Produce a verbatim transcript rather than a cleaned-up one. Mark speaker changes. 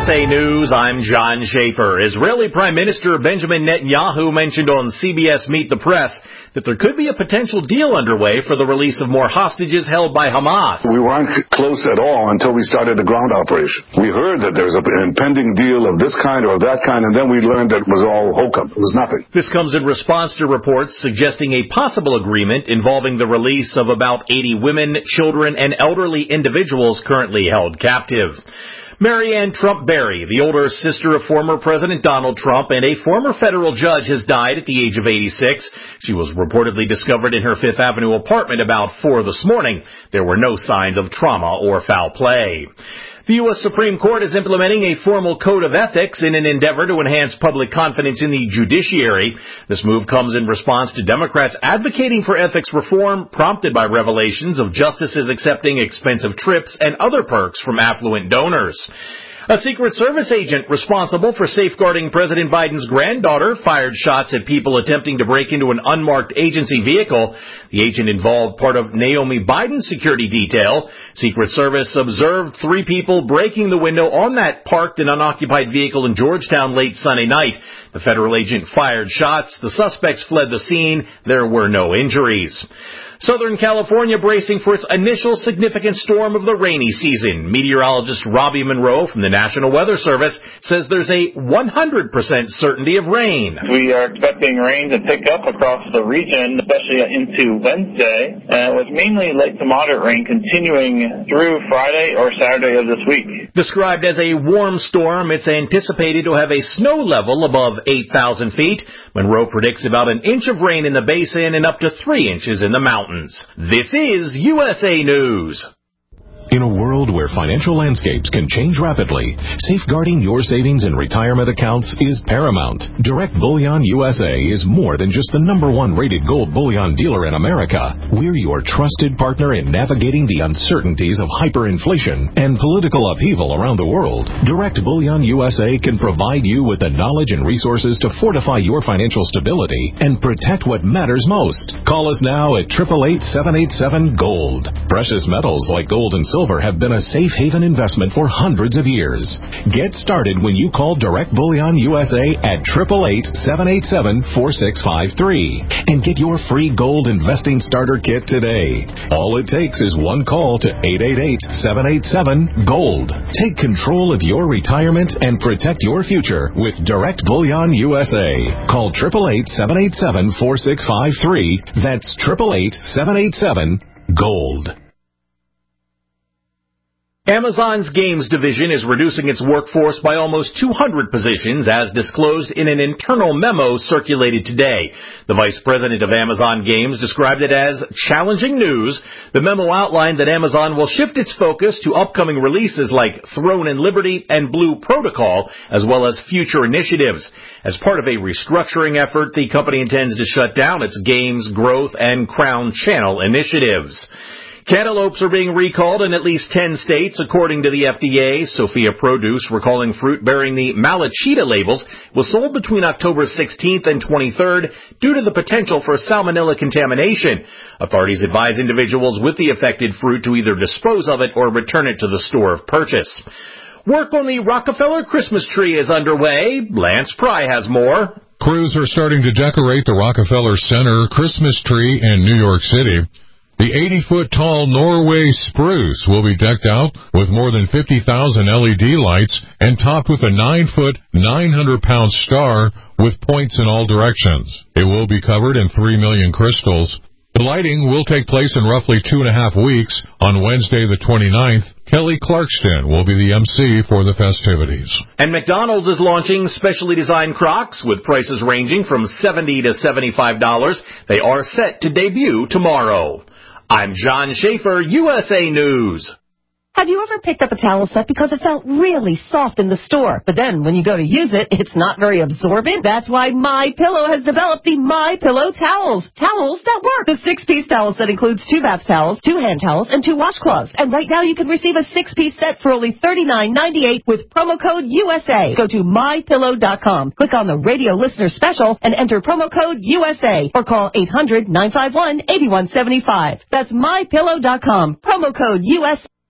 Speaker 1: S A News, I'm John Schaefer. Israeli Prime Minister Benjamin Netanyahu mentioned on C B S Meet the Press that there could be a potential deal underway for the release of more hostages held by Hamas.
Speaker 2: We weren't close at all until we started the ground operation. We heard that there was an impending deal of this kind or that kind, and then we learned that it was all hokum. It was nothing.
Speaker 1: This comes in response to reports suggesting a possible agreement involving the release of about eighty women, children, and elderly individuals currently held captive. Marianne Trump Berry, the older sister of former President Donald Trump and a former federal judge, has died at the age of eighty-six. She was reportedly discovered in her Fifth Avenue apartment about four this morning. There were no signs of trauma or foul play. The U S Supreme Court is implementing a formal code of ethics in an endeavor to enhance public confidence in the judiciary. This move comes in response to Democrats advocating for ethics reform, prompted by revelations of justices accepting expensive trips and other perks from affluent donors. A Secret Service agent responsible for safeguarding President Biden's granddaughter fired shots at people attempting to break into an unmarked agency vehicle. The agent involved part of Naomi Biden's security detail. Secret Service observed three people breaking the window on that parked and unoccupied vehicle in Georgetown late Sunday night. The federal agent fired shots. The suspects fled the scene. There were no injuries. Southern California bracing for its initial significant storm of the rainy season. Meteorologist Robbie Monroe from the National Weather Service says there's a one hundred percent certainty of rain.
Speaker 3: We are expecting rain to pick up across the region, especially into Wednesday, uh, with mainly light to moderate rain continuing through Friday or Saturday of this week.
Speaker 1: Described as a warm storm, it's anticipated to have a snow level above eight thousand feet. Monroe predicts about an inch of rain in the basin and up to three inches in the mountains. This is U S A News.
Speaker 4: In a world where financial landscapes can change rapidly, safeguarding your savings and retirement accounts is paramount. Direct Bullion U S A is more than just the number one rated gold bullion dealer in America. We're your trusted partner in navigating the uncertainties of hyperinflation and political upheaval around the world. Direct Bullion U S A can provide you with the knowledge and resources to fortify your financial stability and protect what matters most. Call us now at eight eight eight, seven eight seven, GOLD. Precious metals like gold and silver have been a safe haven investment for hundreds of years. Get started when you call Direct Bullion U S A at eight eight eight, seven eight seven, four six five three and get your free gold investing starter kit today. All it takes is one call to eight eight eight, seven eight seven, GOLD. Take control of your retirement and protect your future with Direct Bullion U S A. Call eight eight eight, seven eight seven, four six five three. That's eight eight eight, seven eight seven, GOLD.
Speaker 1: Amazon's games division is reducing its workforce by almost two hundred positions, as disclosed in an internal memo circulated today. The vice president of Amazon Games described it as challenging news. The memo outlined that Amazon will shift its focus to upcoming releases like Throne and Liberty and Blue Protocol, as well as future initiatives. As part of a restructuring effort, the company intends to shut down its games, growth, and Crown Channel initiatives. Cantaloupes are being recalled in at least ten states, according to the F D A. Sophia Produce recalling fruit bearing the Malachita labels was sold between October sixteenth and twenty-third due to the potential for salmonella contamination. Authorities advise individuals with the affected fruit to either dispose of it or return it to the store of purchase. Work on the Rockefeller Christmas tree is underway. Lance Pry has more.
Speaker 5: Crews are starting to decorate the Rockefeller Center Christmas tree in New York City. The eighty-foot-tall Norway spruce will be decked out with more than fifty thousand L E D lights and topped with a nine-foot, nine hundred pound star with points in all directions. It will be covered in three million crystals. The lighting will take place in roughly two and a half weeks. On Wednesday the twenty-ninth, Kelly Clarkson will be the M C for the festivities.
Speaker 1: And McDonald's is launching specially designed Crocs with prices ranging from seventy dollars to seventy-five dollars. They are set to debut tomorrow. I'm John Schaefer, U S A News.
Speaker 6: Have you ever picked up a towel set because it felt really soft in the store, but then when you go to use it, it's not very absorbent? That's why MyPillow has developed the MyPillow towels. Towels that work. The six-piece towel set includes two bath towels, two hand towels, and two washcloths. And right now you can receive a six-piece set for only thirty-nine ninety-eight with promo code U S A. Go to my pillow dot com, click on the radio listener special, and enter promo code U S A, or call eight hundred, nine five one, eight one seven five. That's my pillow dot com, promo code U S A.